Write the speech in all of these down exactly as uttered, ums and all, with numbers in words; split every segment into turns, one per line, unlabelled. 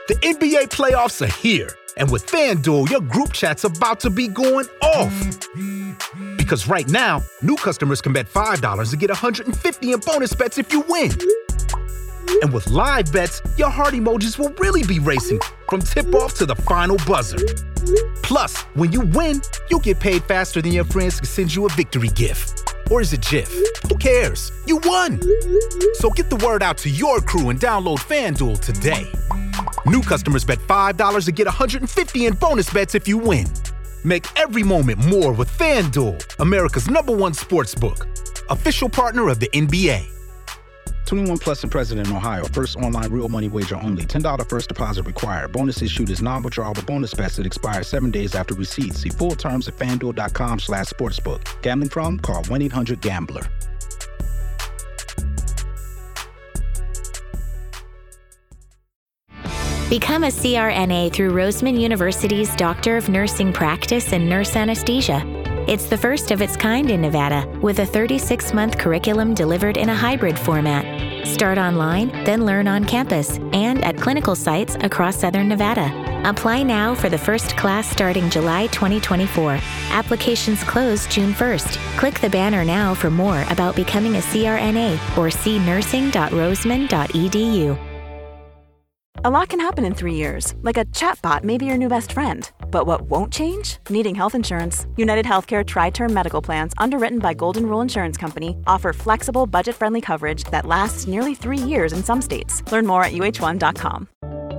The N B A playoffs are here, and with FanDuel, your group chat's about to be going off. Because right now, new customers can bet five dollars and get one hundred fifty dollars in bonus bets if you win. And with live bets, your heart emojis will really be racing from tip-off to the final buzzer. Plus, when you win, you'll get paid faster than your friends can send you a victory gift. Or is it GIF? Who cares? You won! So get the word out to your crew and download FanDuel today. New customers bet five dollars and get one hundred fifty dollars in bonus bets if you win. Make every moment more with FanDuel, America's number one sportsbook. Official partner of the N B A.
twenty-one plus and present in Ohio. First online real money wager only. ten dollars first deposit required. Bonus issued is non-withdrawable bonus bets that expire seven days after receipt. See full terms at FanDuel.com slash sportsbook. Gambling problem? Call one eight hundred gambler.
Become a C R N A through Roseman University's Doctor of Nursing Practice and Nurse Anesthesia. It's the first of its kind in Nevada, with a thirty-six month curriculum delivered in a hybrid format. Start online, then learn on campus and at clinical sites across Southern Nevada. Apply now for the first class starting July twenty twenty-four. Applications close June first. Click the banner now for more about becoming a C R N A or see nursing dot roseman dot e d u.
A lot can happen in three years, like a chatbot may be your new best friend. But what won't change? Needing health insurance. United Healthcare Tri-Term Medical Plans, underwritten by Golden Rule Insurance Company, offer flexible, budget-friendly coverage that lasts nearly three years in some states. Learn more at u h one dot com.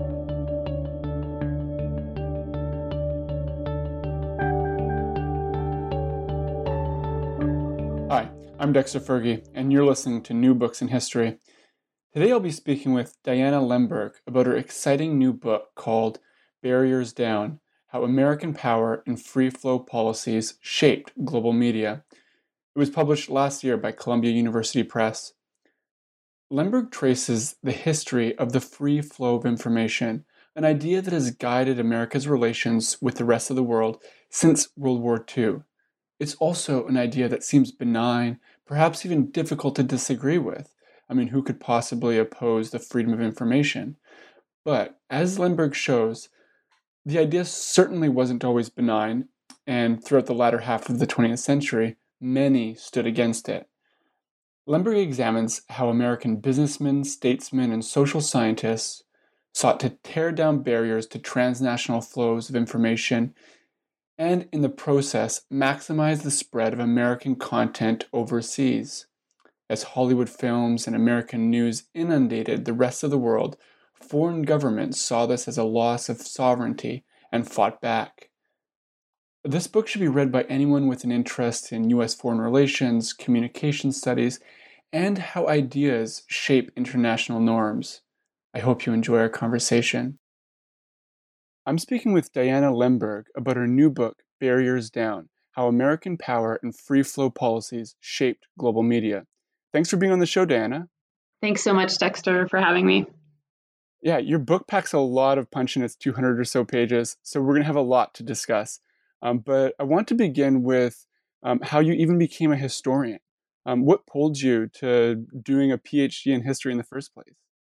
Hi, I'm Dexter Fergie, and you're listening to New Books in History. Today I'll be speaking with Diana Lemberg about her exciting new book called Barriers Down: How American Power and Free Flow Policies Shaped Global Media. It was published last year by Columbia University Press. Lemberg traces the history of the free flow of information, an idea that has guided America's relations with the rest of the world since World War Two. It's also an idea that seems benign, perhaps even difficult to disagree with. I mean, who could possibly oppose the freedom of information? But as Lemberg shows, the idea certainly wasn't always benign, and throughout the latter half of the twentieth century, many stood against it. Lemberg examines how American businessmen, statesmen, and social scientists sought to tear down barriers to transnational flows of information and, in the process, maximize the spread of American content overseas. As Hollywood films and American news inundated the rest of the world, foreign governments saw this as a loss of sovereignty and fought back. This book should be read by anyone with an interest in U S foreign relations, communication studies, and how ideas shape international norms. I hope you enjoy our conversation. I'm speaking with Diana Lemberg about her new book, Barriers Down: How American Power and Free Flow Policies Shaped Global Media. Thanks for being on the show, Diana.
Thanks so much, Dexter, for having me.
Yeah, your book packs a lot of punch in its two hundred or so pages, so we're going to have a lot to discuss. Um, but I want to begin with um, how you even became a historian. Um, what pulled you to doing a PhD in history in the first place?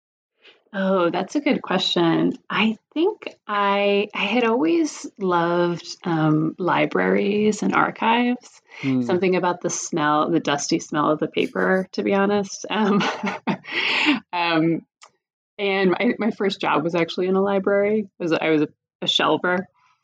Oh, that's a good question. I think I I had always loved um, libraries and archives. Hmm. Something about the smell, the dusty smell of the paper, to be honest. Um, um, and my, my first job was actually in a library. I was, I was a, a shelver.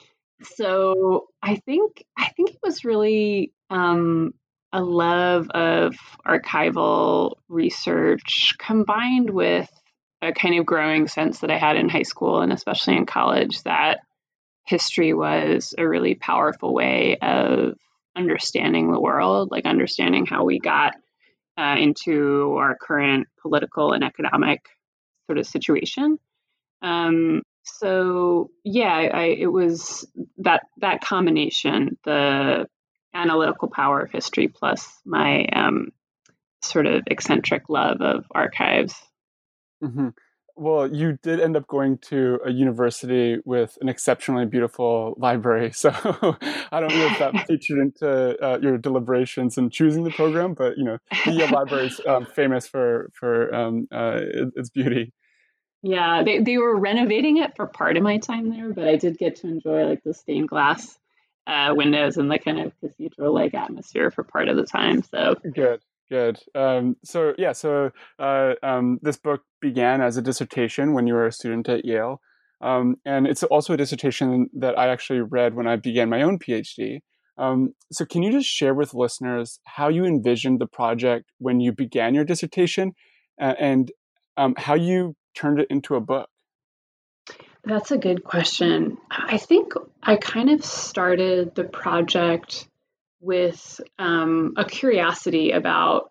So I think I think it was really um, a love of archival research combined with a kind of growing sense that I had in high school and especially in college that history was a really powerful way of understanding the world, like understanding how we got uh, into our current political and economic sort of situation. Um, so yeah, I, it was that that combination, the analytical power of history plus my um, sort of eccentric love of archives.
Mm-hmm. Well, you did end up going to a university with an exceptionally beautiful library. So I don't know if that featured into uh, your deliberations in choosing the program, but you know, the Yale Library is um, famous for for um, uh, its beauty.
Yeah, they, they were renovating it for part of my time there, but I did get to enjoy like the stained glass uh, windows and the kind of cathedral-like atmosphere for part of the time. So
good, good. Um, so yeah, so uh, um, this book began as a dissertation when you were a student at Yale, um, and it's also a dissertation that I actually read when I began my own PhD. Um, so can you just share with listeners how you envisioned the project when you began your dissertation, uh, and um, how you turned it into a book?
That's a good question. I think I kind of started the project with um, a curiosity about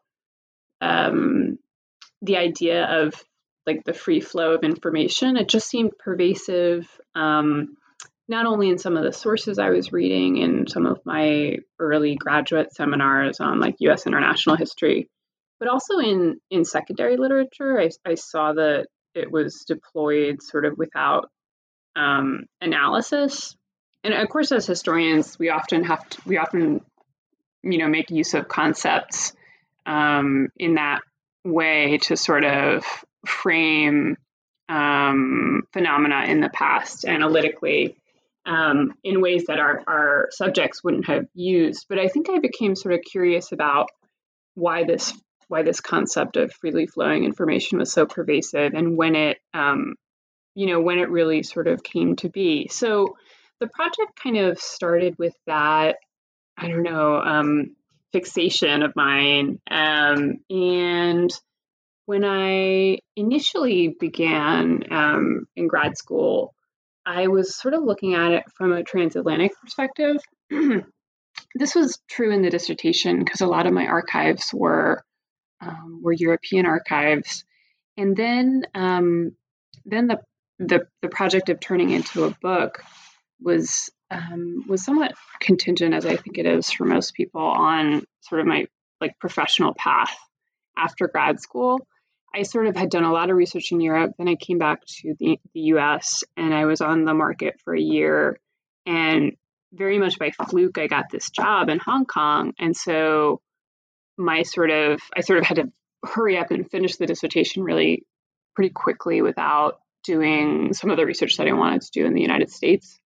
um, the idea of like the free flow of information. It just seemed pervasive, um, not only in some of the sources I was reading in some of my early graduate seminars on like U S international history, but also in, in secondary literature. I, I saw that it was deployed sort of without um, analysis. And of course, as historians, we often have to, we often, you know, make use of concepts um, in that way to sort of frame um, phenomena in the past analytically um, in ways that our, our subjects wouldn't have used. But I think I became sort of curious about why this why this concept of freely flowing information was so pervasive, and when it um, you know, when it really sort of came to be. So the project kind of started with that, I don't know, um, fixation of mine. Um, and when I initially began um, in grad school, I was sort of looking at it from a transatlantic perspective. This was true in the dissertation because a lot of my archives were um, were European archives. And then um, then the the the project of turning into a book was um, was somewhat contingent, as I think it is for most people, on sort of my like professional path after grad school. I sort of had done a lot of research in Europe. Then I came back to the, the U S and I was on the market for a year. And very much by fluke, I got this job in Hong Kong. And so my sort of I sort of had to hurry up and finish the dissertation really pretty quickly without doing some of the research that I wanted to do in the United States.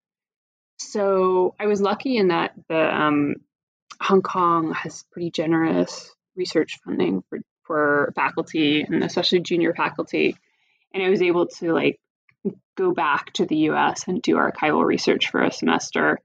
So I was lucky in that the um, Hong Kong has pretty generous research funding for, for faculty and especially junior faculty. And I was able to like go back to the U S and do archival research for a semester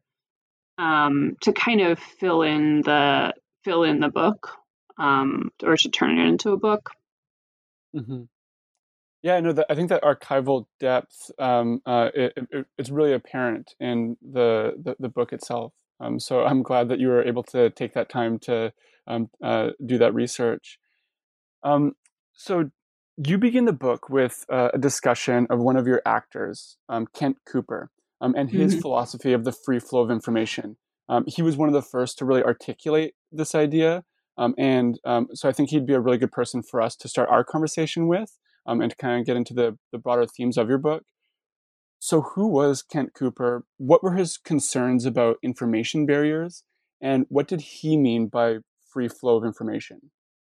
um, to kind of fill in the fill in the book um, or to turn it into a book.
Mm-hmm. Yeah, no, that, I think that archival depth um, uh, it, it, it's really apparent in the the, the book itself. Um, so I'm glad that you were able to take that time to um, uh, do that research. Um, so you begin the book with uh, a discussion of one of your actors, um, Kent Cooper, um, and his mm-hmm. philosophy of the free flow of information. Um, he was one of the first to really articulate this idea, um, and um, so I think he'd be a really good person for us to start our conversation with. Um, and to kind of get into the, the broader themes of your book. So who was Kent Cooper? What were his concerns about information barriers? And what did he mean by free flow of information?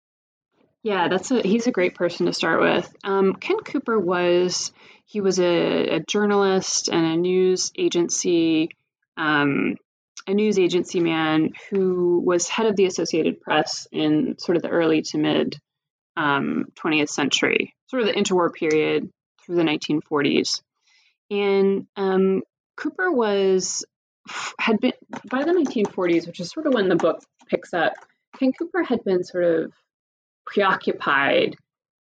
Yeah, that's a, he's a great person to start with. Um, Kent Cooper was, he was a, a journalist and a news agency, um, a news agency man who was head of the Associated Press in sort of the early to mid um, twentieth century, sort of the interwar period through the nineteen forties. And um, Cooper was, had been, by the nineteen forties, which is sort of when the book picks up, Kent Cooper had been sort of preoccupied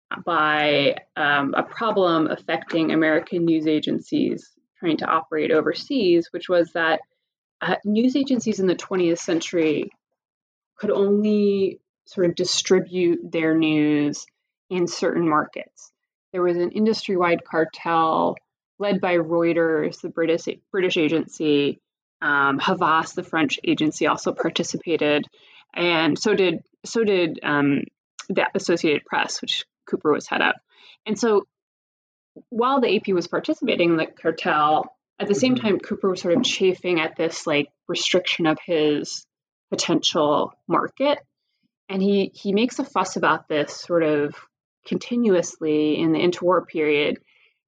by um, a problem affecting American news agencies trying to operate overseas, which was that uh, news agencies in the twentieth century could only sort of distribute their news in certain markets. There was an industry-wide cartel led by Reuters, the British British agency. Um, Havas, the French agency, also participated, and so did so did um, the Associated Press, which Cooper was head of. And so, while the A P was participating in the cartel, at the same time, Cooper was sort of chafing at this like restriction of his potential market. And he he makes a fuss about this sort of continuously in the interwar period.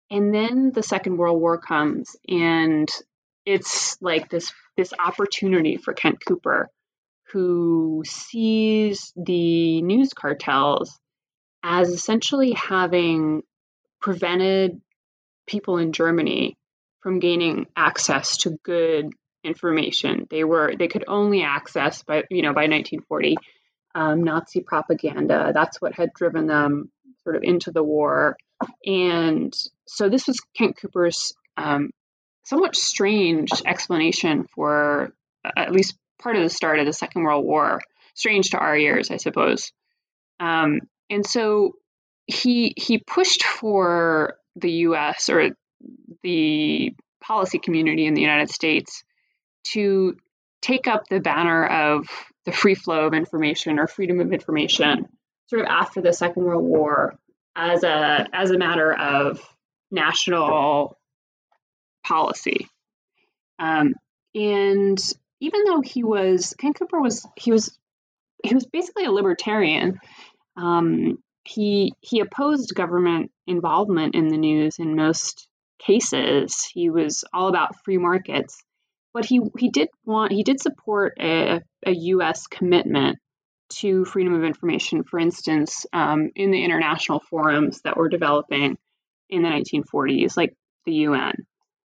And then the Second World War comes, and it's like this this opportunity for Kent Cooper, who sees the news cartels as essentially having prevented people in Germany from gaining access to good information. They were they could only access by you know by nineteen forty um, Nazi propaganda. That's what had driven them sort of into the war. And so this was Kent Cooper's um, somewhat strange explanation for uh, at least part of the start of the Second World War. Strange to our ears, I suppose. Um, and so he he pushed for the U S or the policy community in the United States to take up the banner of the free flow of information or freedom of information sort of after the Second World War as a as a matter of national policy. Um, and even though he was Kent Cooper was he was he was basically a libertarian, um, he he opposed government involvement in the news in most cases. He was all about free markets, but he he did want he did support a, a U S commitment to freedom of information, for instance, um, in the international forums that were developing in the nineteen forties, like the U N.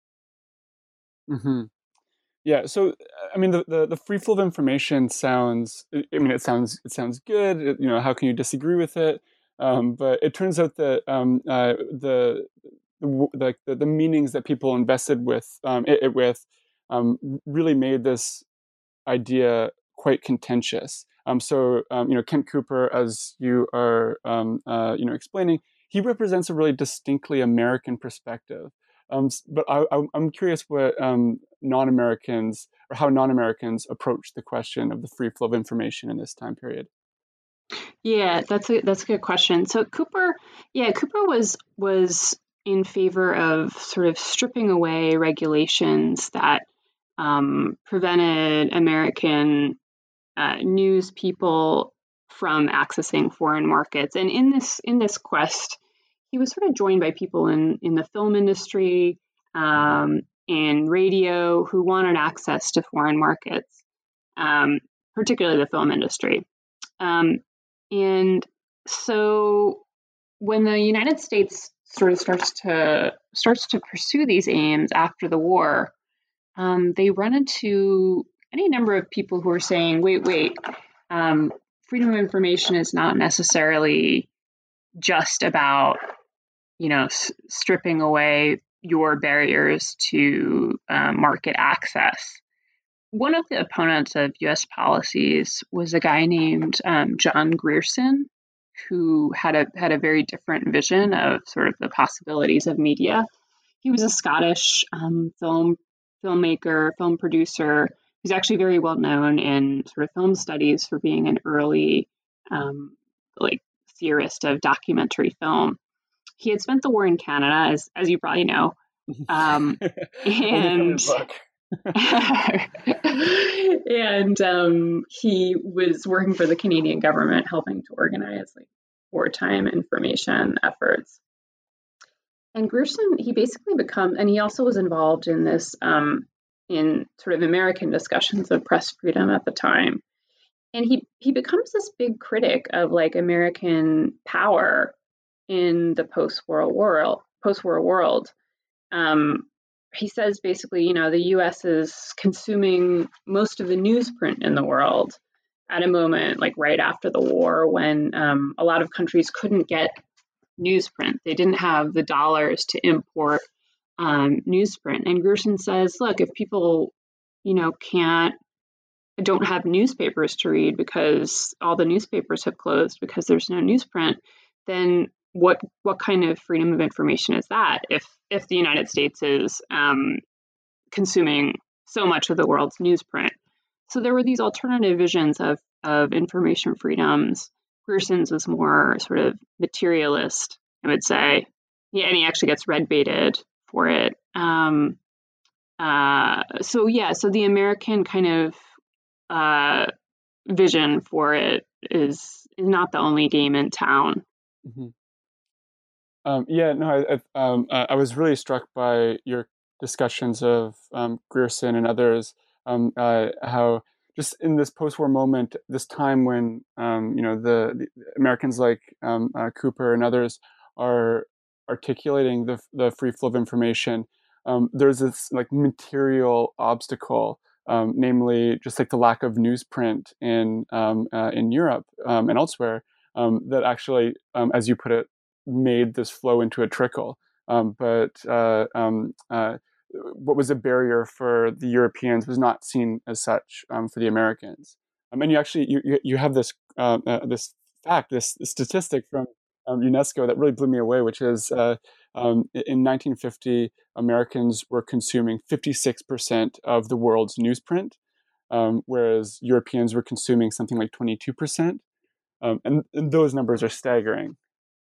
Mm-hmm. Yeah. So, I mean, the, the, the free flow of information sounds, I mean, it sounds, it sounds good. It, you know, how can you disagree with it? Um, but it turns out that um, uh, the, the, the, the meanings that people invested with um, it, it with um, really made this idea quite contentious. Um, so, um, you know, Kent Cooper, as you are, um, uh, you know, explaining, he represents a really distinctly American perspective. Um, but I, I, I'm curious what um, non-Americans or how non-Americans approach the question of the free flow of information in this time period.
Yeah, that's a that's a good question. So Cooper, yeah, Cooper was was in favor of sort of stripping away regulations that um, prevented American uh, news people from accessing foreign markets. And in this in this quest, he was sort of joined by people in, in the film industry um, and radio who wanted access to foreign markets, um, particularly the film industry. Um, and so when the United States sort of starts to starts to pursue these aims after the war, um, they run into any number of people who are saying, wait, wait, um, freedom of information is not necessarily just about you know, s- stripping away your barriers to uh, market access. One of the opponents of U S policies was a guy named um, John Grierson, who had a had a very different vision of sort of the possibilities of media. He was a Scottish um, film filmmaker, film producer, who's actually very well known in sort of film studies for being an early um, like theorist of documentary film. He had spent the war in Canada, as as you probably know, um, and and um, he was working for the Canadian government, helping to organize like wartime information efforts. And Grierson, he basically become, and he also was involved in this um, in sort of American discussions of press freedom at the time. And he he becomes this big critic of like American power in the post-war world, post-war world. Um, he says basically, you know, the U S is consuming most of the newsprint in the world at a moment like right after the war when um, a lot of countries couldn't get newsprint. They didn't have the dollars to import um, newsprint. And Grierson says, look, if people, you know, can't, don't have newspapers to read because all the newspapers have closed because there's no newsprint, then what what kind of freedom of information is that if if the United States is um, consuming so much of the world's newsprint? So there were these alternative visions of of information freedoms. Grierson's was more sort of materialist, I would say. Yeah, and he actually gets red baited for it. Um, uh, so yeah, so the American kind of uh, vision for it is is not the only game in town.
Mm-hmm. Um, yeah, no, I, I, um, I was really struck by your discussions of um, Grierson and others, um, uh, how just in this post-war moment, this time when um, you know the, the Americans like um, uh, Cooper and others are articulating the the free flow of information, um, there's this like material obstacle, um, namely just like the lack of newsprint in um, uh, in Europe um, and elsewhere, um, that actually, um, as you put it, made this flow into a trickle. Um, but uh, um, uh, what was a barrier for the Europeans was not seen as such um, for the Americans. I mean, you actually you you have this uh, uh, this fact, this, this statistic from um, UNESCO that really blew me away, which is uh, um, in nineteen fifty, Americans were consuming fifty-six percent of the world's newsprint, um, whereas Europeans were consuming something like twenty-two percent. Um, and, and those numbers are staggering.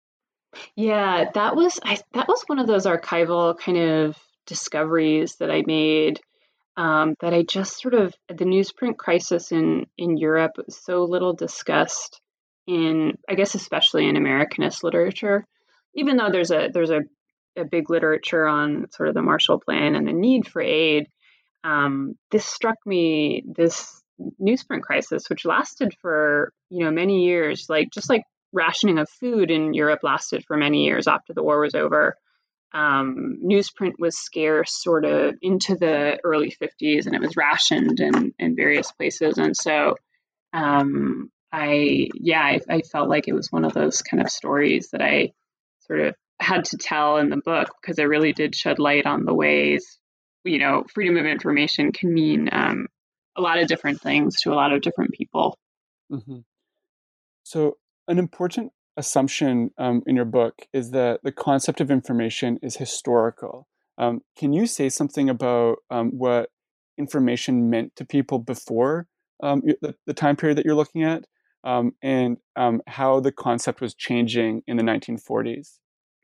Yeah, that was I, that was one of those archival kind of discoveries that I made. Um, that I just sort of the newsprint crisis in in Europe was so little discussed in, I guess, especially in Americanist literature. Even though there's a there's a, a big literature on sort of the Marshall Plan and the need for aid, um, this struck me this newsprint crisis, which lasted for you know many years, like just like rationing of food in Europe lasted for many years after the war was over. Um, newsprint was scarce sort of into the early fifties, and it was rationed in, in various places. And so um, I, yeah, I, I felt like it was one of those kind of stories that I sort of had to tell in the book, because it really did shed light on the ways, you know, freedom of information can mean um, a lot of different things to a lot of different people.
Mm-hmm. So an important assumption um, in your book is that the concept of information is historical. Um, can you say something about um, what information meant to people before um, the, the time period that you're looking at, um, and um, how the concept was changing in the nineteen forties?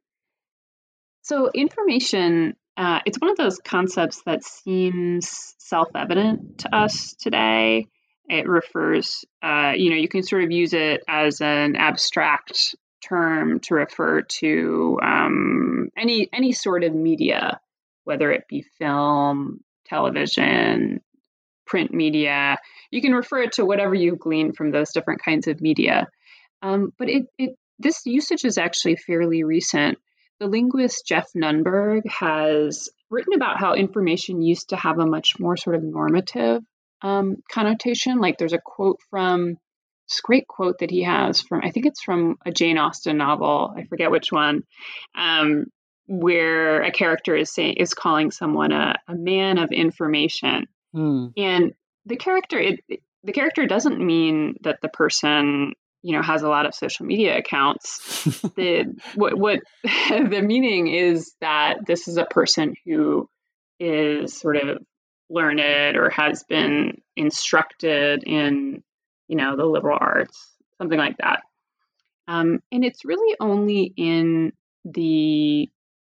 So information, uh, it's one of those concepts that seems self-evident to us today. It refers, uh, you know, you can sort of use it as an abstract term to refer to um, any any sort of media, whether it be film, television, print media. You can refer it to whatever you've gleaned from those different kinds of media. Um, but it, it this usage is actually fairly recent. The linguist Jeff Nunberg has written about how information used to have a much more sort of normative um, connotation. Like there's a quote from, this great quote that he has from, I think it's from a Jane Austen novel, I forget which one, um, where a character is saying is calling someone a, a man of information. Hmm. And the character, it, the character doesn't mean that the person, you know, has a lot of social media accounts. the what what the meaning is that this is a person who is sort of learned or has been instructed in, you know, the liberal arts, something like that. Um, and it's really only in the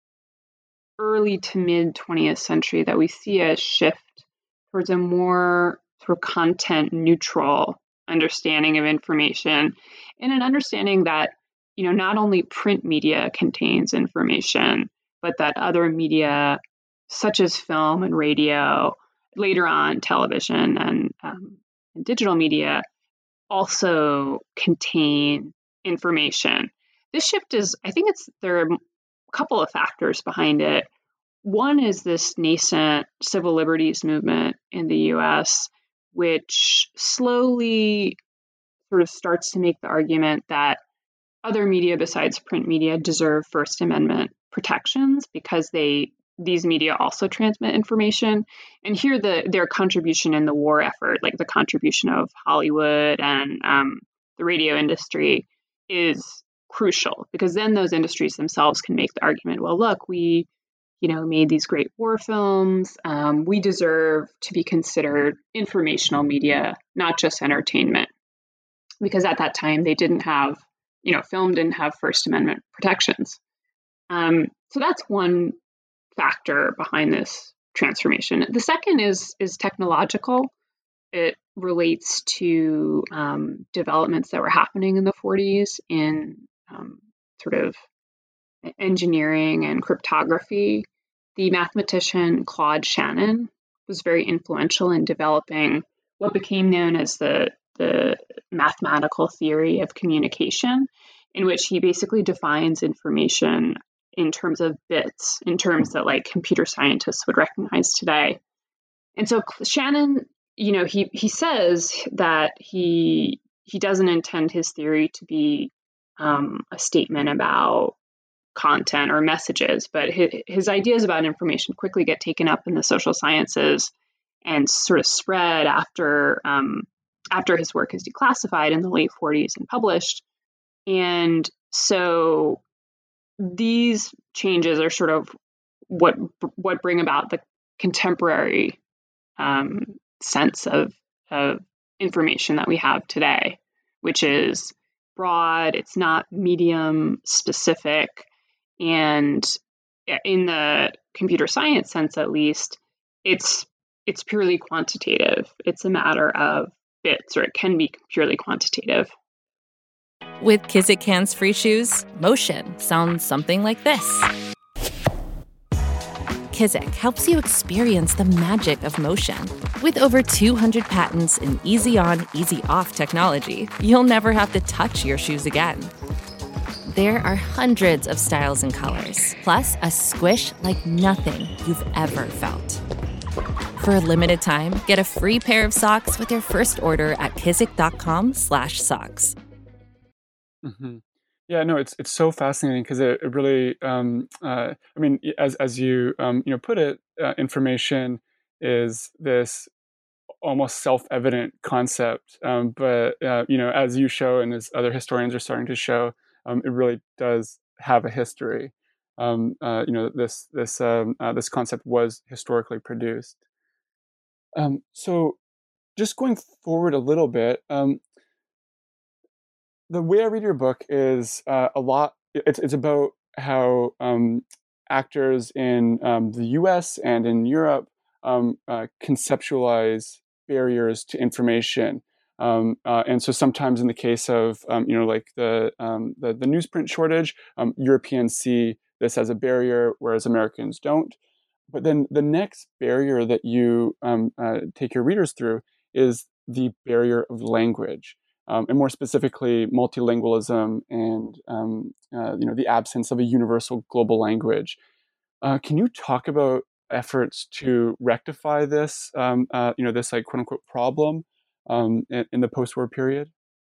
early to mid twentieth century that we see a shift towards a more sort of content neutral understanding of information, and an understanding that, you know, not only print media contains information, but that other media such as film and radio, later on television and, um, and digital media also contain information. This shift is, I think it's, there are a couple of factors behind it. One is this nascent civil liberties movement in the U S, which slowly sort of starts to make the argument that other media besides print media deserve First Amendment protections because they these media also transmit information. And here the their contribution in the war effort, like the contribution of Hollywood and um, the radio industry, is crucial, because then those industries themselves can make the argument, well, look, we you know, made these great war films. Um, we deserve to be considered informational media, not just entertainment. Because at that time, they didn't have, you know, film didn't have First Amendment protections. Um, so that's one factor behind this transformation. The second is is technological. It relates to um, developments that were happening in the forties in um, sort of engineering and cryptography, the mathematician Claude Shannon was very influential in developing what became known as the, the mathematical theory of communication, in which he basically defines information in terms of bits, in terms that like computer scientists would recognize today. And so Shannon, you know, he he says that he he doesn't intend his theory to be um, a statement about content or messages, but his, his ideas about information quickly get taken up in the social sciences and sort of spread after um, after his work is declassified in the late forties and published. And so these changes are sort of what what bring about the contemporary um, sense of, of information that we have today, which is broad, it's not medium specific, and in the computer science sense, at least, it's it's purely quantitative. It's a matter of bits, or it can be purely quantitative.
With Kizik hands-free shoes, motion sounds something like this. Kizik helps you experience the magic of motion. With over two hundred patents and easy-on, easy-off technology, you'll never have to touch your shoes again. There are hundreds of styles and colors, plus a squish like nothing you've ever felt. For a limited time, get a free pair of socks with your first order at kizik.com slash socks.
Mm-hmm. Yeah, no, it's it's so fascinating because it, it really, um, uh, I mean, as as you um, you know put it, uh, information is this almost self-evident concept, um, but uh, you know, as you show and as other historians are starting to show, um, it really does have a history. Um, uh, you know, this this um, uh, this concept was historically produced. Um, so, just going forward a little bit. Um, The way I read your book is uh, a lot. It's it's about how um, actors in um, the U S and in Europe um, uh, conceptualize barriers to information, um, uh, and so sometimes in the case of um, you know like the, um, the the newsprint shortage, um, Europeans see this as a barrier, whereas Americans don't. But then the next barrier that you um, uh, take your readers through is the barrier of language. Um, and more specifically, multilingualism and um, uh, you know the absence of a universal global language. Uh, can you talk about efforts to rectify this, um, uh, you know, this like quote unquote problem um, in, in the post-war period?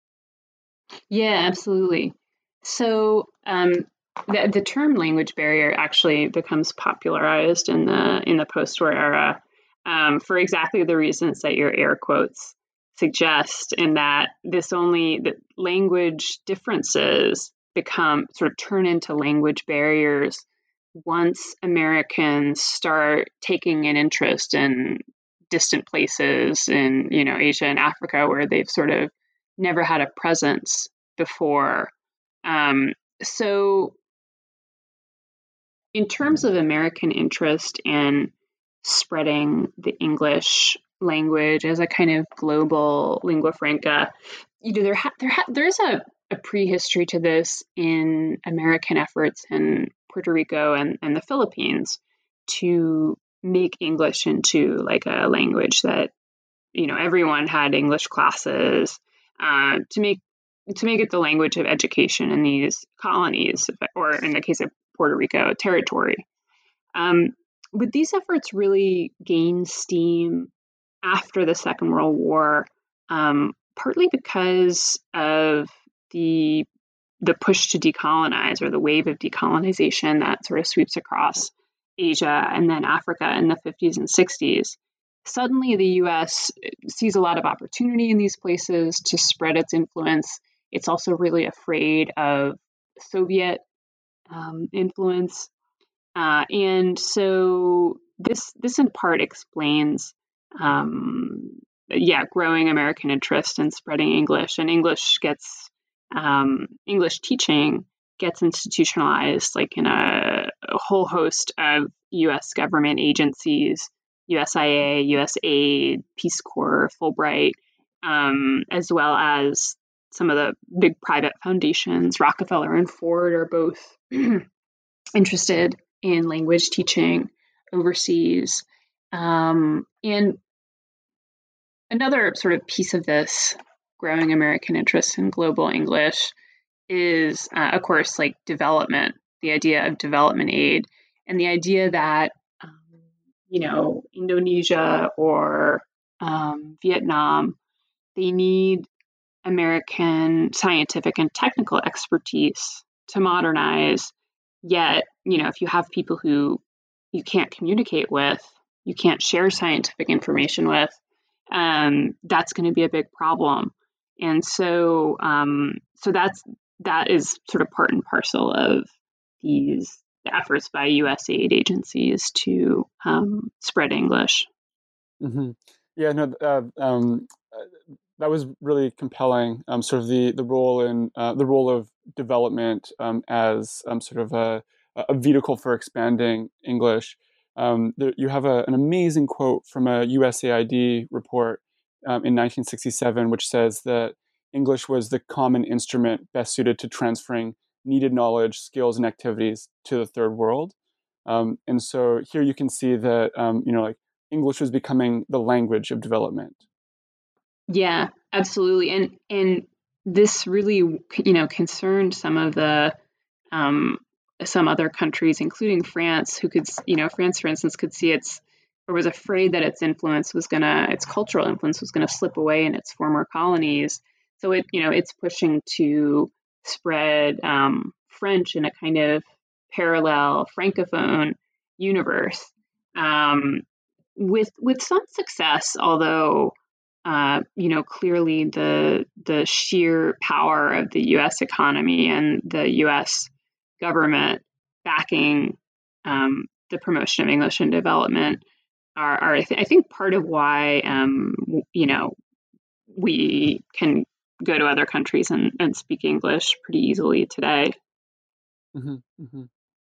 Yeah, absolutely. So um, the the term language barrier actually becomes popularized in the in the post-war era um, for exactly the reasons that your air quotes suggest, in that this only that language differences become sort of turn into language barriers once Americans start taking an interest in distant places in, you know, Asia and Africa where they've sort of never had a presence before. Um, so in terms of American interest in spreading the English language as a kind of global lingua franca, you know, there ha- there ha- there's a, a prehistory to this in American efforts in Puerto Rico and, and the Philippines to make English into like a language that, you know, everyone had English classes, uh, to make to make it the language of education in these colonies, or in the case of Puerto Rico, territory. Um, but these efforts really gained steam after the Second World War, um, partly because of the the push to decolonize, or the wave of decolonization that sort of sweeps across Asia and then Africa in the fifties and sixties. Suddenly, the U S sees a lot of opportunity in these places to spread its influence. It's also really afraid of Soviet um, influence. Uh, and so this this in part explains um, yeah, growing American interest in spreading English, and English gets um, English teaching gets institutionalized, like in a, a whole host of U S government agencies, U S I A, U S A I D, Peace Corps, Fulbright, um, as well as some of the big private foundations. Rockefeller and Ford are both interested in language teaching overseas. Um, and another sort of piece of this growing American interest in global English is, uh, of course, like development, the idea of development aid, and the idea that, um, you know, Indonesia or um, Vietnam, they need American scientific and technical expertise to modernize. Yet, you know, if you have people who you can't communicate with, you can't share scientific information with, um, that's going to be a big problem. And so, um, so that's that is sort of part and parcel of these the efforts by U S aid agencies to um, spread English.
Mm-hmm. Yeah, no, uh, um, uh, that was really compelling. Um, sort of the the role in uh, the role of development um, as um, sort of a, a vehicle for expanding English. Um, there, you have a, an amazing quote from a U S A I D report um, in nineteen sixty-seven, which says that English was the common instrument best suited to transferring needed knowledge, skills, and activities to the third world. Um, and so here you can see that um, you know, like English was becoming the language of development.
Yeah, absolutely. And and this really, you know, concerned some of the um, some other countries, including France, who could, you know, France, for instance, could see its or was afraid that its influence was gonna, its cultural influence was gonna slip away in its former colonies. So it, you know, it's pushing to spread um, French in a kind of parallel francophone universe, um, with with some success, although. Uh, you know, clearly the the sheer power of the U S economy and the U S government backing um, the promotion of English and development are, are I, th- I think, part of why, um, you know, we can go to other countries and, and speak English pretty easily today.
Mm-hmm, mm-hmm.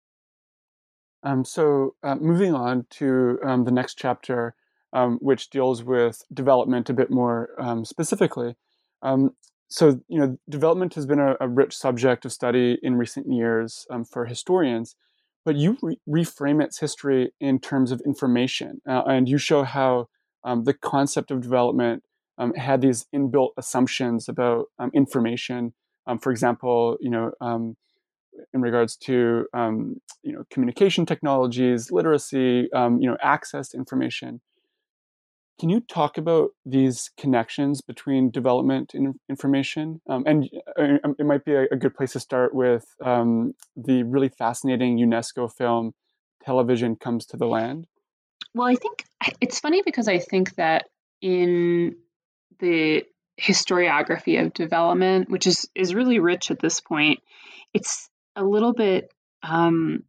Um, so uh, moving on to um, the next chapter, um, which deals with development a bit more um, specifically. Um, so, you know, development has been a, a rich subject of study in recent years um, for historians, but you re- reframe its history in terms of information, uh, and you show how um, the concept of development um, had these inbuilt assumptions about um, information. Um, for example, you know, um, in regards to um, you know, communication technologies, literacy, um, you know, access to information. Can you talk about these connections between development and information? Um, and uh, it might be a, a good place to start with um, the really fascinating UNESCO film, Television Comes to the Land.
Well, I think it's funny because I think that in the historiography of development, which is, is really rich at this point, it's a little bit um,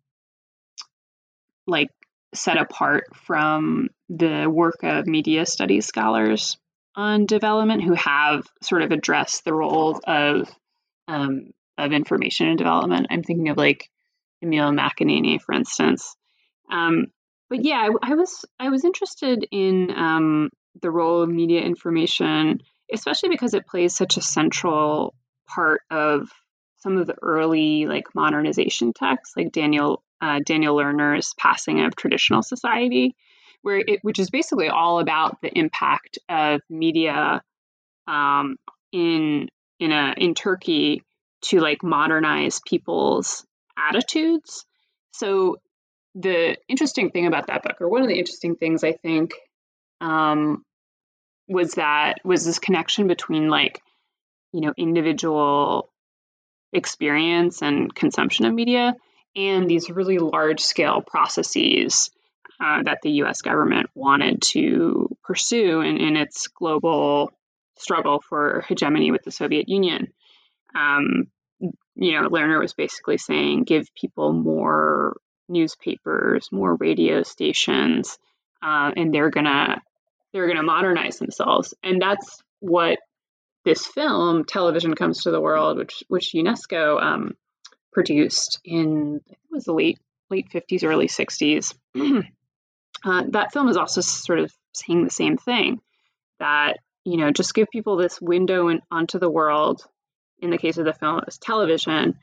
like set apart from the work of media studies scholars on development who have sort of addressed the role of um, of information in development. I'm thinking of like Emil McAnany, for instance. Um, but yeah, I, I was I was interested in um, the role of media information, especially because it plays such a central part of some of the early like modernization texts, like Daniel uh, Daniel Lerner's Passing of Traditional Society, where it which is basically all about the impact of media um, in in a in Turkey to like modernize people's attitudes. So the interesting thing about that book, or one of the interesting things I think, um, was that was this connection between like, you know, individual experience and consumption of media and these really large scale processes uh, that the U S government wanted to pursue in, in its global struggle for hegemony with the Soviet Union. Um, you know, Lerner was basically saying, give people more newspapers, more radio stations, uh, and they're gonna they're gonna modernize themselves. And that's what this film, Television Comes to the World, which which UNESCO um, produced in I think it was the late late fifties, early sixties. uh, that film is also sort of saying the same thing, that, you know, just give people this window in, onto the world. In the case of the film, it was television,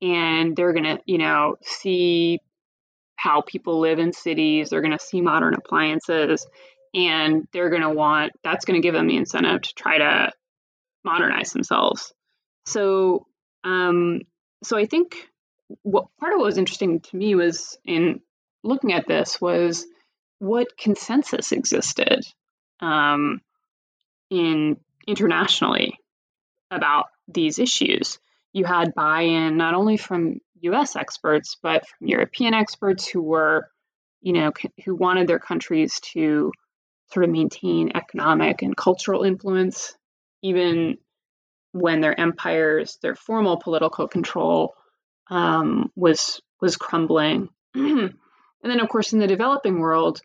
and they're going to, you know, see how people live in cities. They're going to see modern appliances, and they're going to want, that's going to give them the incentive to try to modernize themselves. So, um, so I think what part of what was interesting to me was in looking at this was what consensus existed um, in internationally about these issues. You had buy-in not only from U S experts, but from European experts who were, you know, who wanted their countries to sort of maintain economic and cultural influence, even when their empires, their formal political control um, was was crumbling. And then, of course, in the developing world,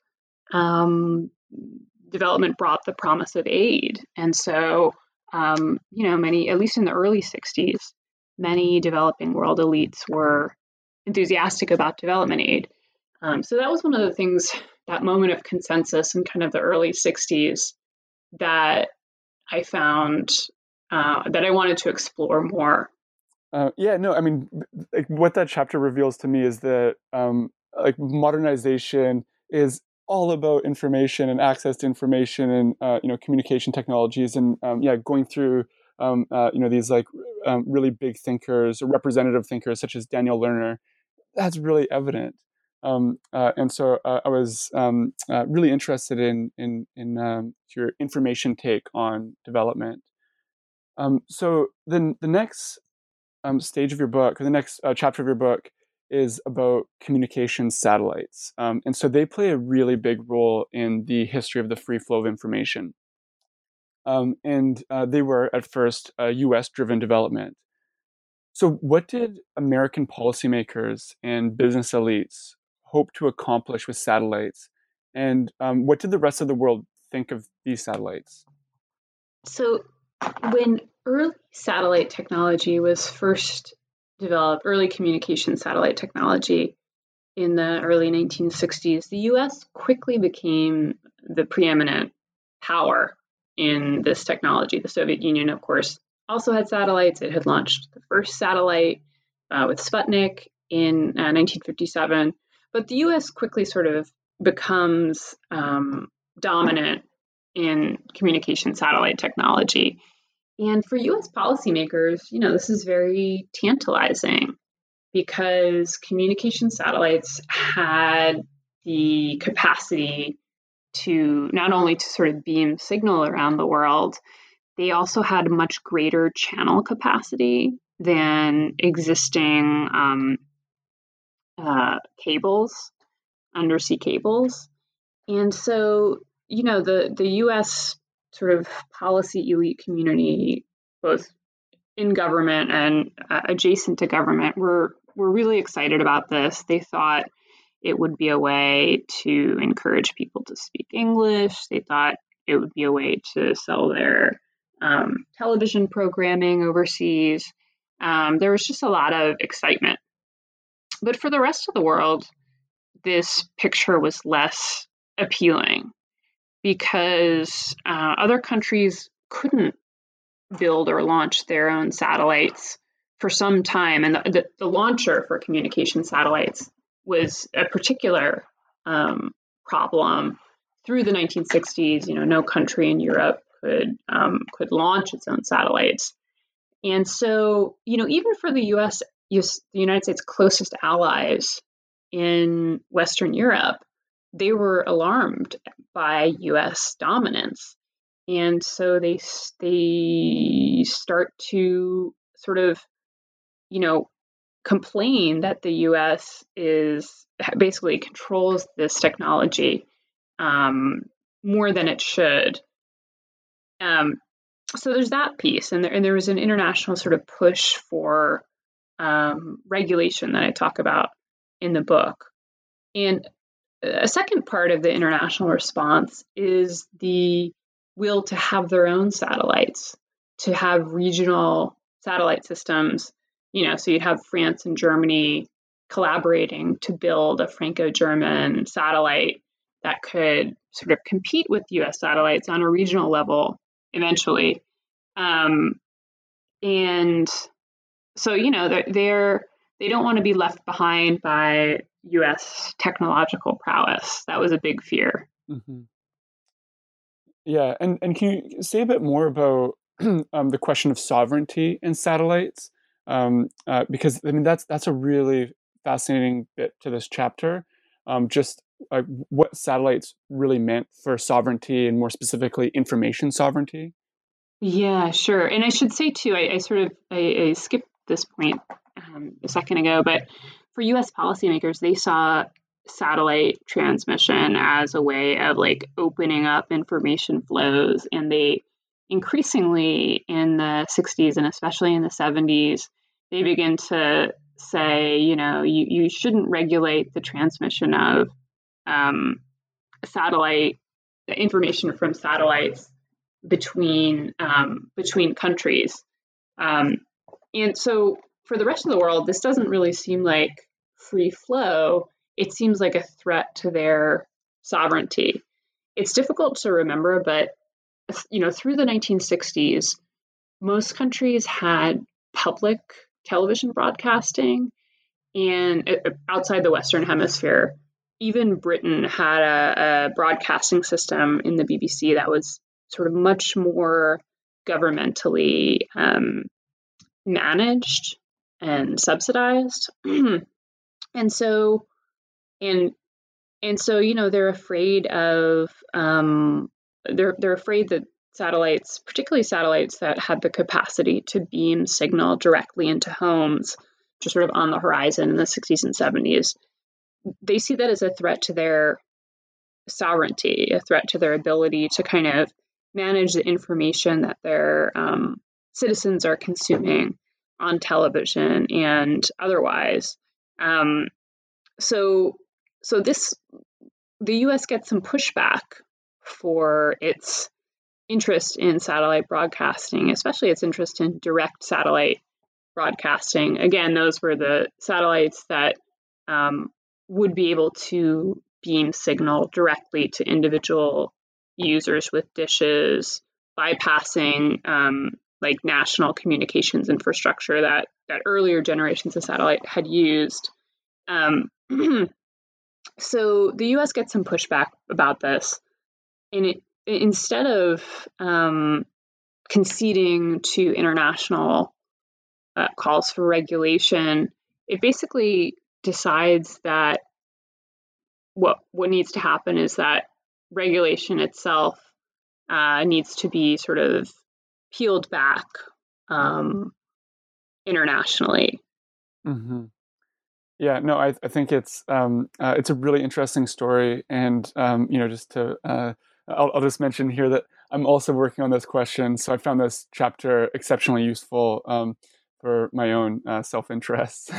um, development brought the promise of aid. And so, um, you know, many, at least in the early sixties, many developing world elites were enthusiastic about development aid. Um, so that was one of the things, that moment of consensus in kind of the early sixties that I found, uh, that I wanted to explore more.
Uh, yeah, no, I mean, like, what that chapter reveals to me is that um, like modernization is all about information and access to information and uh, you know communication technologies and um, yeah, going through um, uh, you know these like um, really big thinkers or representative thinkers such as Daniel Lerner. That's really evident, um, uh, and so uh, I was um, uh, really interested in in in um, your information take on development. Um, so then the next Um, stage of your book, or the next uh, chapter of your book, is about communication satellites. Um, and so they play a really big role in the history of the free flow of information. Um, and uh, they were at first a U S-driven development. So what did American policymakers and business elites hope to accomplish with satellites? And um, what did the rest of the world think of these satellites?
So when early satellite technology was first developed, early communication satellite technology in the early nineteen sixties, the U S quickly became the preeminent power in this technology. The Soviet Union, of course, also had satellites. It had launched the first satellite uh, with Sputnik in uh, nineteen fifty-seven. But the U S quickly sort of becomes um, dominant in communication satellite technology. And for U S policymakers, you know, this is very tantalizing because communication satellites had the capacity to not only to sort of beam signal around the world, they also had much greater channel capacity than existing um, uh, cables, undersea cables. And so, you know, the, the U S sort of policy elite community, both in government and uh, adjacent to government, were were really excited about this. They thought it would be a way to encourage people to speak English. They thought it would be a way to sell their um, television programming overseas. Um, there was just a lot of excitement. But for the rest of the world, this picture was less appealing, because uh, other countries couldn't build or launch their own satellites for some time. And the, the, the launcher for communication satellites was a particular um, problem. Through the nineteen sixties, you know, no country in Europe could um, could launch its own satellites. And so, you know, even for the U S, the United States' closest allies in Western Europe, they were alarmed by U S dominance. And so they they start to sort of, you know, complain that the U S is basically controls this technology um, more than it should. Um, so there's that piece. And there, and there was an international sort of push for um, regulation that I talk about in the book. And a second part of the international response is the will to have their own satellites, to have regional satellite systems. You know, so you'd have France and Germany collaborating to build a Franco-German satellite that could sort of compete with U S satellites on a regional level eventually. Um, and so, you know, they're, they're they don't want to be left behind by U S technological prowess. That was a big fear.
Mm-hmm. Yeah, and, and can you say a bit more about um, the question of sovereignty in satellites? Um, uh, because I mean that's that's a really fascinating bit to this chapter. Um, just like what satellites really meant for sovereignty, and more specifically, information sovereignty.
Yeah, sure. And I should say too, I, I sort of I, I skipped this point um, a second ago, but for U S policymakers, they saw satellite transmission as a way of like opening up information flows, and they increasingly in the sixties and especially in the seventies, they begin to say, you know, you, you shouldn't regulate the transmission of um, satellite information from satellites between um, between countries. Um, and so for the rest of the world, this doesn't really seem like free flow. It seems like a threat to their sovereignty. It's difficult to remember, but you know, through the nineteen sixties, most countries had public television broadcasting, and uh, outside the Western Hemisphere, even Britain had a, a broadcasting system in the B B C that was sort of much more governmentally um, managed and subsidized. and so, and and so, you know, they're afraid of um, they're they're afraid that satellites, particularly satellites that had the capacity to beam signal directly into homes, just sort of on the horizon in the sixties and seventies, they see that as a threat to their sovereignty, a threat to their ability to kind of manage the information that their um, citizens are consuming on television and otherwise. Um, so, so this, the U S gets some pushback for its interest in satellite broadcasting, especially its interest in direct satellite broadcasting. Again, those were the satellites that um, would be able to beam signal directly to individual users with dishes, bypassing um, like national communications infrastructure that that earlier generations of satellite had used. Um, so the U S gets some pushback about this, and it, instead of um, conceding to international uh, calls for regulation, it basically decides that what what needs to happen is that regulation itself uh, needs to be sort of peeled back um, internationally.
Mm-hmm. Yeah, no, I, I think it's um, uh, it's a really interesting story, and um, you know, just to uh, I'll, I'll just mention here that I'm also working on this question, so I found this chapter exceptionally useful um, for my own uh, self-interest.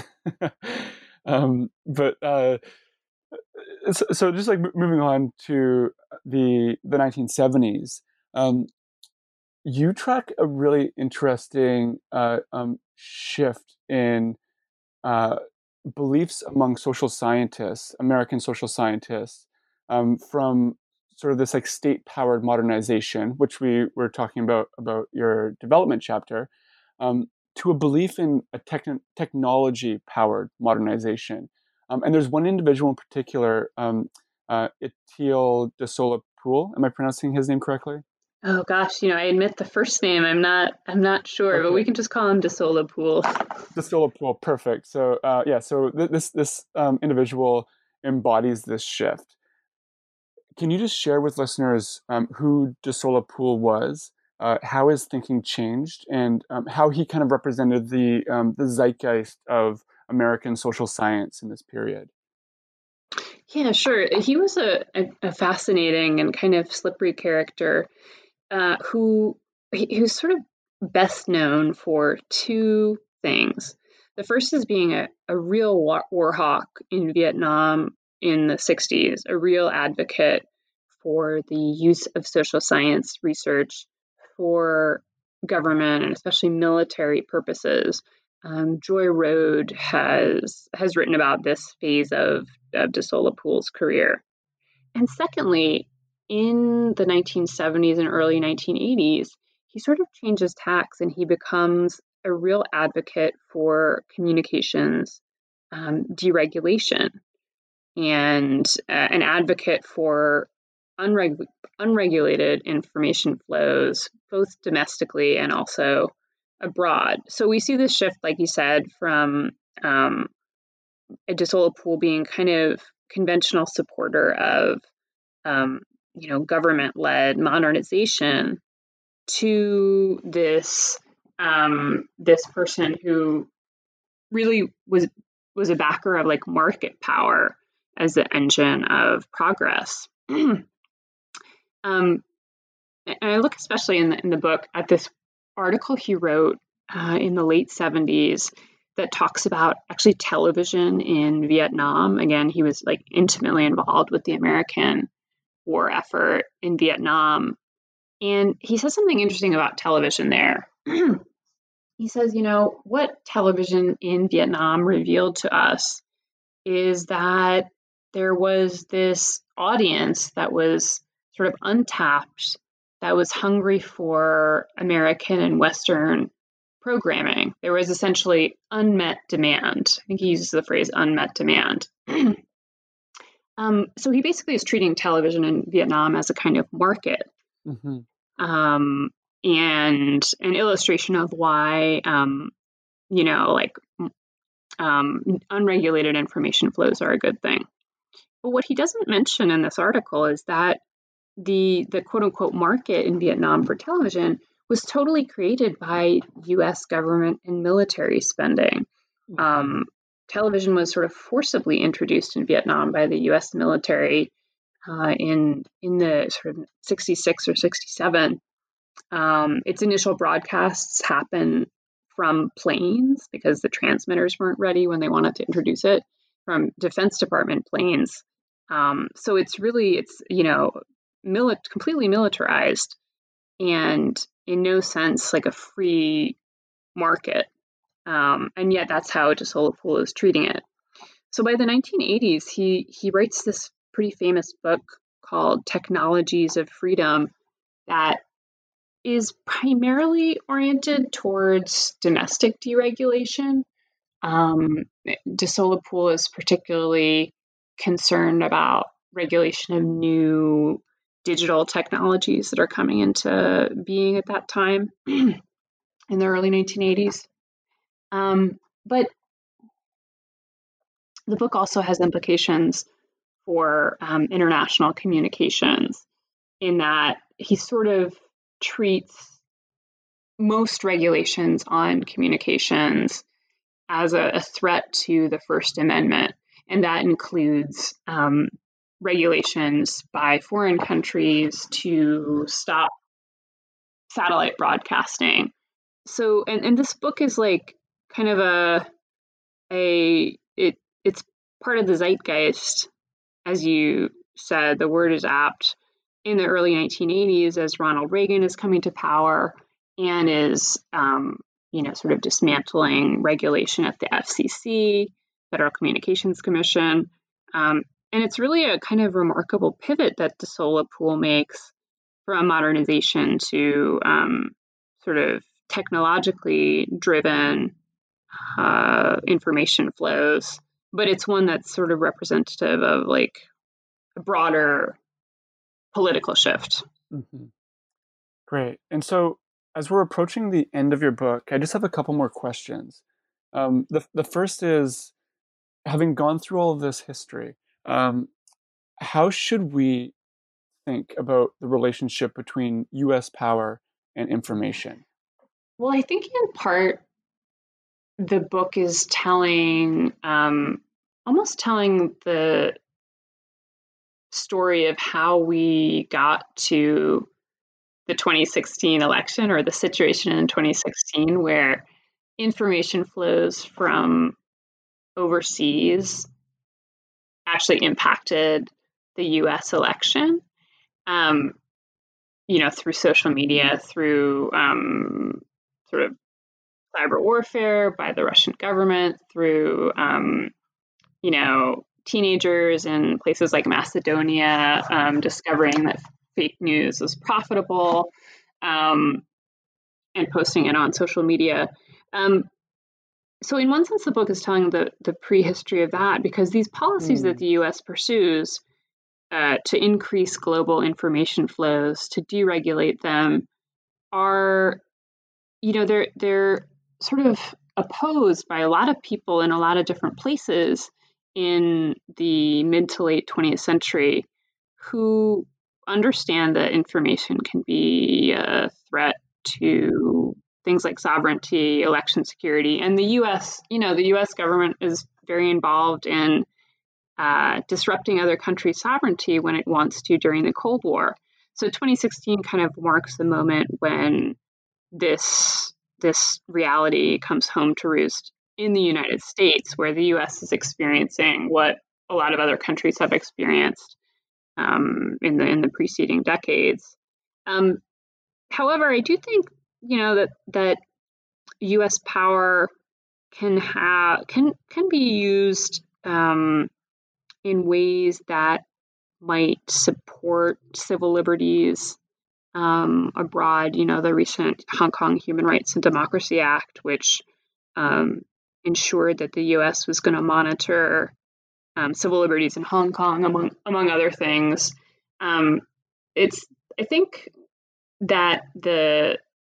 um, but uh, so, so just like moving on to the the nineteen seventies, um, you track a really interesting uh, um, shift in uh, beliefs among social scientists, American social scientists, um, from sort of this like state-powered modernization, which we were talking about about your development chapter, um, to a belief in a techn- technology-powered modernization. Um, and there's one individual in particular, um, uh, Étienne de Sola-Pool. Am I pronouncing his name correctly?
Oh gosh, you know, I admit the first name I'm not I'm not sure, okay. But we can just call him de Sola-Pool.
De Sola-Pool, perfect. So uh, yeah, so th- this this um, individual embodies this shift. Can you just share with listeners um, who de Sola-Pool was, uh, how his thinking changed, and um, how he kind of represented the um, the zeitgeist of American social science in this period?
Yeah, sure. He was a, a, a fascinating and kind of slippery character uh, who who's sort of best known for two things. The first is being a, a real war, war hawk in Vietnam in the sixties, a real advocate for the use of social science research for government and especially military purposes. Um, Joy Road has has written about this phase of, of de Sola-Pool's career. And secondly, in the nineteen seventies and early nineteen eighties, he sort of changes tacks and he becomes a real advocate for communications um, deregulation and uh, an advocate for unreg- unregulated information flows, both domestically and also abroad. So we see this shift, like you said, from um, Adesola Poole being kind of conventional supporter of, um, you know, government-led modernization to this um, this person who really was was a backer of like market power as the engine of progress. um, and I look especially in the in the book at this article he wrote uh, in the late seventies that talks about actually television in Vietnam. Again, he was like intimately involved with the American war effort in Vietnam. And he says something interesting about television there. He says, you know, what television in Vietnam revealed to us is that there was this audience that was sort of untapped, that was hungry for American and Western programming. There was essentially unmet demand. I think he uses the phrase unmet demand. um, so he basically is treating television in Vietnam as a kind of market. Mm-hmm. Um, and an illustration of why, um, you know, like um, unregulated information flows are a good thing. But what he doesn't mention in this article is that the the quote unquote market in Vietnam for television was totally created by U S government and military spending. Um, television was sort of forcibly introduced in Vietnam by the U S military uh, in in the sort of sixty-six or sixty-seven. Um, its initial broadcasts happen from planes because the transmitters weren't ready when they wanted to introduce it, from Defense Department planes. Um, so it's really, it's, you know, mili- completely militarized and in no sense like a free market. Um, and yet that's how Adesola Poole is treating it. So by the nineteen eighties, he he writes this pretty famous book called Technologies of Freedom that is primarily oriented towards domestic deregulation. Um, Adesola Poole is particularly concerned about regulation of new digital technologies that are coming into being at that time in the early nineteen eighties. Um, but the book also has implications for um, international communications in that he sort of treats most regulations on communications as a, a threat to the First Amendment. And that includes um, regulations by foreign countries to stop satellite broadcasting. So, and, and this book is like kind of a, a, it, it's part of the zeitgeist, as you said, the word is apt, in the early nineteen eighties as Ronald Reagan is coming to power and is, um, you know, sort of dismantling regulation at the F C C, Federal Communications Commission. Um, and it's really a kind of remarkable pivot that Adesola Poole makes from modernization to um, sort of technologically driven uh, information flows. But it's one that's sort of representative of like a broader political shift.
Mm-hmm. Great. And so as we're approaching the end of your book, I just have a couple more questions. Um, the, the first is, having gone through all of this history, um, how should we think about the relationship between U S power and information?
Well, I think in part, the book is telling, um, almost telling the story of how we got to the twenty sixteen election, or the situation in twenty sixteen where information flows from overseas actually impacted the U S election, um, you know, through social media, through um, sort of cyber warfare by the Russian government, through, um, you know, teenagers in places like Macedonia um, discovering that fake news was profitable um, and posting it on social media. Um, so in one sense, the book is telling the, the prehistory of that, because these policies mm. that the U S pursues uh, to increase global information flows, to deregulate them, are, you know, they're they're sort of opposed by a lot of people in a lot of different places in the mid to late twentieth century who understand that information can be a threat to things like sovereignty, election security. And the U S, you know, the U S government is very involved in uh, disrupting other countries' sovereignty when it wants to during the Cold War. So twenty sixteen kind of marks the moment when this this reality comes home to roost in the United States, where the U S is experiencing what a lot of other countries have experienced um, in the in the preceding decades. Um, however, I do think, you know, that that U S power can have can can be used um, in ways that might support civil liberties um, abroad. You know, the recent Hong Kong Human Rights and Democracy Act, which um, ensured that the U S was going to monitor um, civil liberties in Hong Kong, among among other things. Um, it's I think that the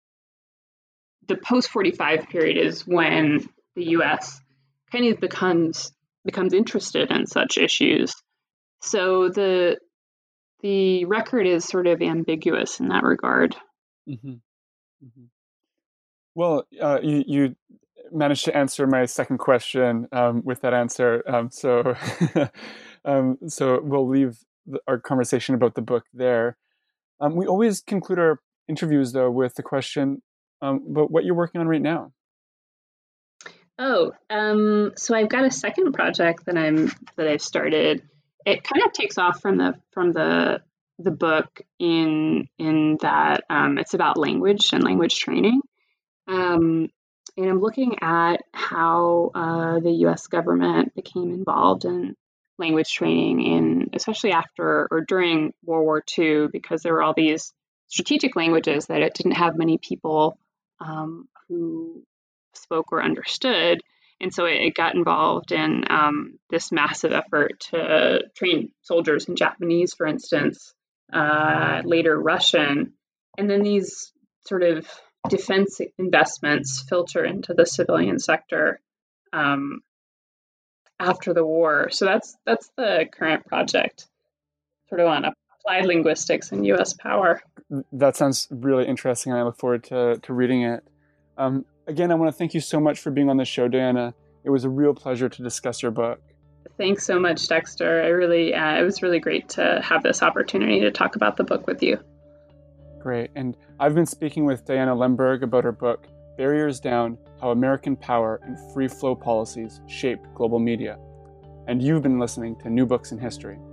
the post forty-five period is when the U S kind of becomes becomes interested in such issues. So the the record is sort of ambiguous in that regard.
Mm-hmm. Mm-hmm. Well, uh, you, you managed to answer my second question um, with that answer. Um, so, um, so we'll leave the, our conversation about the book there. Um, we always conclude our interviews, though, with the question um, about what you're working on right now.
Oh, um, so I've got a second project that I'm that I've started. It kind of takes off from the from the the book in in that um, it's about language and language training, um, and I'm looking at how uh, the U S government became involved in language training, in especially after or during World War Two, because there were all these strategic languages that it didn't have many people um, who spoke or understood. And so it, it got involved in um, this massive effort to train soldiers in Japanese, for instance, uh, later Russian. And then these sort of defense investments filter into the civilian sector um, after the war. So that's that's the current project, sort of on applied linguistics and U S power.
That sounds really interesting, and I look forward to, to reading it. Um, Again, I want to thank you so much for being on the show, Diana. It was a real pleasure to discuss your book.
Thanks so much, Dexter. I really, uh, it was really great to have this opportunity to talk about the book with you.
Great. And I've been speaking with Diana Lemberg about her book, Barriers Down: How American Power and Free Flow Policies Shaped Global Media. And you've been listening to New Books in History.